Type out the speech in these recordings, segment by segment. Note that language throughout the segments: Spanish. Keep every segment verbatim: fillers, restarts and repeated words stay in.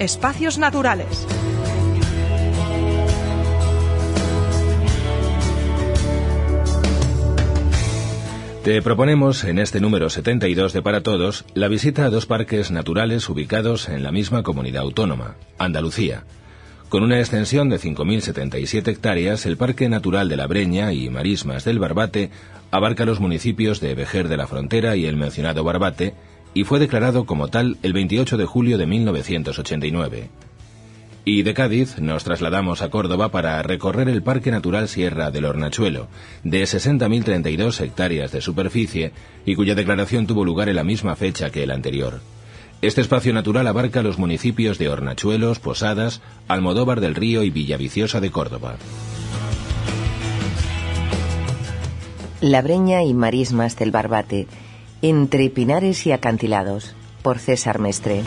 espacios naturales. Te proponemos en este número setenta y dos de Para Todos la visita a dos parques naturales ubicados en la misma comunidad autónoma, Andalucía. Con una extensión de cinco mil setenta y siete hectáreas, el Parque Natural de la Breña y Marismas del Barbate abarca los municipios de Vejer de la Frontera y el mencionado Barbate, y fue declarado como tal el veintiocho de julio de mil novecientos ochenta y nueve. Y de Cádiz nos trasladamos a Córdoba para recorrer el Parque Natural Sierra del Hornachuelo, de sesenta mil treinta y dos hectáreas de superficie y cuya declaración tuvo lugar en la misma fecha que el anterior. Este espacio natural abarca los municipios de Hornachuelos, Posadas, Almodóvar del Río y Villaviciosa de Córdoba. La Breña y Marismas del Barbate, entre pinares y acantilados, por César Mestre.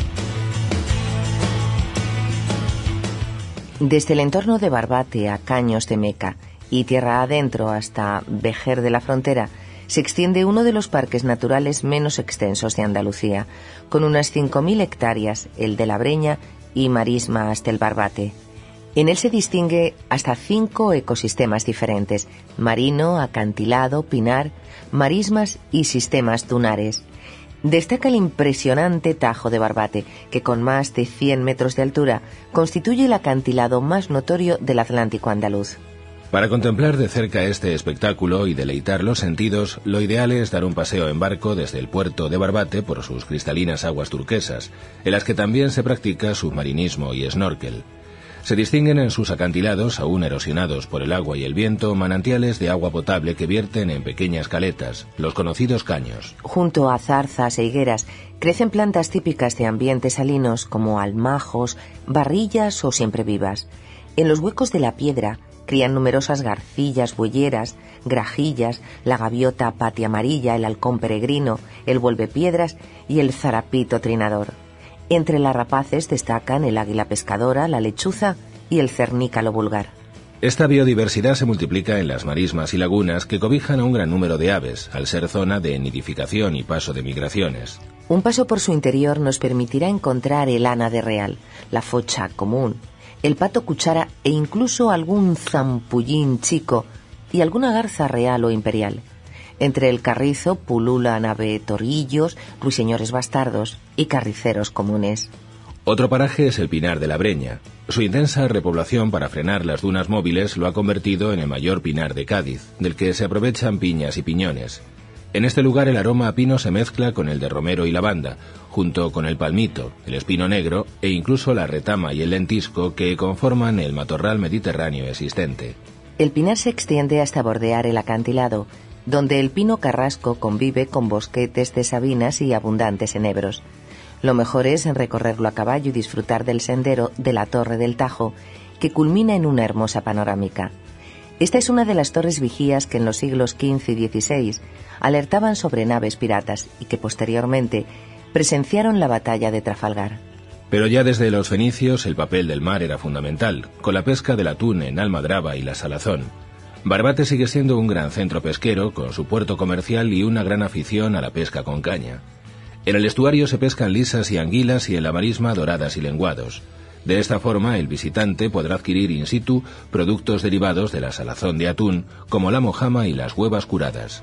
Desde el entorno de Barbate a Caños de Meca y tierra adentro hasta Vejer de la Frontera se extiende uno de los parques naturales menos extensos de Andalucía, con unas cinco mil hectáreas, el de la Breña y Marismas del Barbate. En él se distingue hasta cinco ecosistemas diferentes: marino, acantilado, pinar, marismas y sistemas dunares. Destaca el impresionante Tajo de Barbate, que con más de cien metros de altura constituye el acantilado más notorio del Atlántico andaluz. Para contemplar de cerca este espectáculo y deleitar los sentidos, lo ideal es dar un paseo en barco desde el puerto de Barbate por sus cristalinas aguas turquesas, en las que también se practica submarinismo y snorkel. Se distinguen en sus acantilados, aún erosionados por el agua y el viento, manantiales de agua potable que vierten en pequeñas caletas, los conocidos caños. Junto a zarzas e higueras crecen plantas típicas de ambientes salinos como almajos, barrillas o siemprevivas. En los huecos de la piedra crían numerosas garcillas bueyeras, grajillas, la gaviota patia amarilla, el halcón peregrino, el vuelvepiedras y el zarapito trinador. Entre las rapaces destacan el águila pescadora, la lechuza y el cernícalo vulgar. Esta biodiversidad se multiplica en las marismas y lagunas que cobijan a un gran número de aves, al ser zona de nidificación y paso de migraciones. Un paso por su interior nos permitirá encontrar el ánade real, la focha común, el pato cuchara e incluso algún zampullín chico y alguna garza real o imperial. Entre el carrizo pululan avetorillos, ruiseñores bastardos y carriceros comunes. Otro paraje es el Pinar de la Breña. Su intensa repoblación para frenar las dunas móviles lo ha convertido en el mayor pinar de Cádiz, del que se aprovechan piñas y piñones. En este lugar el aroma a pino se mezcla con el de romero y lavanda, junto con el palmito, el espino negro e incluso la retama y el lentisco que conforman el matorral mediterráneo existente. El pinar se extiende hasta bordear el acantilado, donde el pino carrasco convive con bosquetes de sabinas y abundantes enebros. Lo mejor es recorrerlo a caballo y disfrutar del sendero de la Torre del Tajo, que culmina en una hermosa panorámica. Esta es una de las torres vigías que en los siglos quince y dieciséis alertaban sobre naves piratas y que posteriormente presenciaron la batalla de Trafalgar. Pero ya desde los fenicios el papel del mar era fundamental, con la pesca del atún en Almadraba y la Salazón. Barbate sigue siendo un gran centro pesquero, con su puerto comercial y una gran afición a la pesca con caña. En el estuario se pescan lisas y anguilas y en la marisma doradas y lenguados. De esta forma, el visitante podrá adquirir in situ productos derivados de la salazón de atún, como la mojama y las huevas curadas.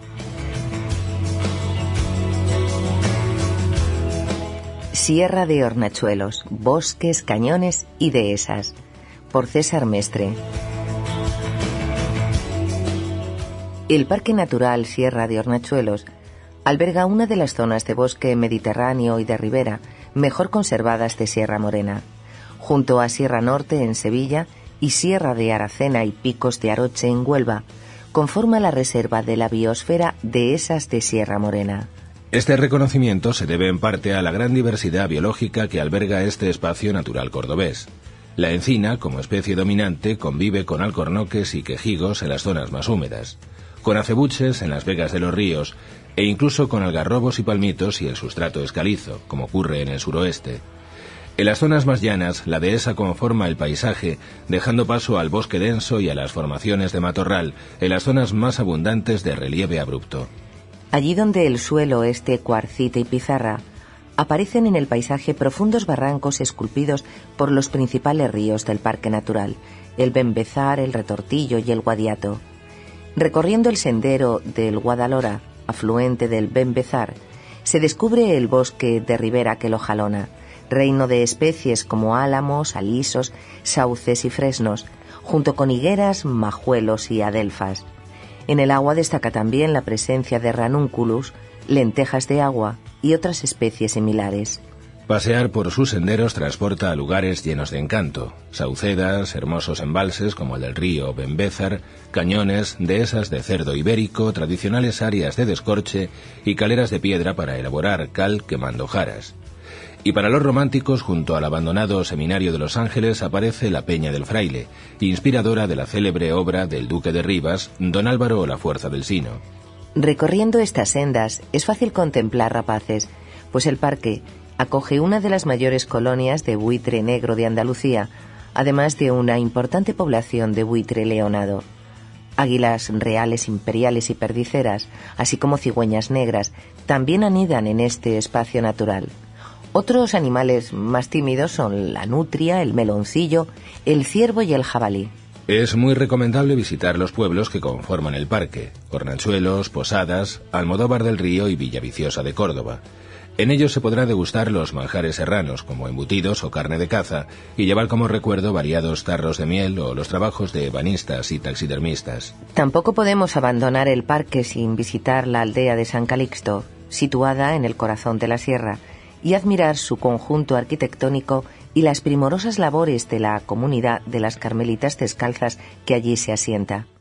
Sierra de Hornachuelos, bosques, cañones y dehesas, por César Mestre. El Parque Natural Sierra de Hornachuelos alberga una de las zonas de bosque mediterráneo y de ribera mejor conservadas de Sierra Morena. Junto a Sierra Norte en Sevilla y Sierra de Aracena y Picos de Aroche en Huelva, conforma la reserva de la biosfera Dehesas de Sierra Morena. Este reconocimiento se debe en parte a la gran diversidad biológica que alberga este espacio natural cordobés. La encina, como especie dominante, convive con alcornoques y quejigos en las zonas más húmedas, con acebuches en las vegas de los ríos e incluso con algarrobos y palmitos y el sustrato es calizo, como ocurre en el suroeste. En las zonas más llanas, la dehesa conforma el paisaje, dejando paso al bosque denso y a las formaciones de matorral en las zonas más abundantes de relieve abrupto. Allí donde el suelo es de cuarcita y pizarra, aparecen en el paisaje profundos barrancos esculpidos por los principales ríos del parque natural, el Bembezar, el Retortillo y el Guadiato. Recorriendo el sendero del Guadalhora, afluente del Bembezar, se descubre el bosque de ribera que lo jalona, reino de especies como álamos, alisos, sauces y fresnos, junto con higueras, majuelos y adelfas. En el agua destaca también la presencia de ranunculus, lentejas de agua y otras especies similares. Pasear por sus senderos transporta a lugares llenos de encanto, saucedas, hermosos embalses como el del río Bembezar, cañones, dehesas de cerdo ibérico, tradicionales áreas de descorche y caleras de piedra para elaborar cal quemando jaras. Y para los románticos, junto al abandonado Seminario de los Ángeles aparece la Peña del Fraile, inspiradora de la célebre obra del Duque de Rivas, Don Álvaro o la Fuerza del Sino. Recorriendo estas sendas es fácil contemplar rapaces, pues el parque acoge una de las mayores colonias de buitre negro de Andalucía, además de una importante población de buitre leonado. Águilas reales, imperiales y perdiceras, así como cigüeñas negras, también anidan en este espacio natural. Otros animales más tímidos son la nutria, el meloncillo, el ciervo y el jabalí. Es muy recomendable visitar los pueblos que conforman el parque: Hornachuelos, Posadas, Almodóvar del Río y Villaviciosa de Córdoba. En ellos se podrá degustar los manjares serranos, como embutidos o carne de caza, y llevar como recuerdo variados tarros de miel o los trabajos de ebanistas y taxidermistas. Tampoco podemos abandonar el parque sin visitar la aldea de San Calixto, situada en el corazón de la sierra, y admirar su conjunto arquitectónico y las primorosas labores de la comunidad de las Carmelitas Descalzas que allí se asienta.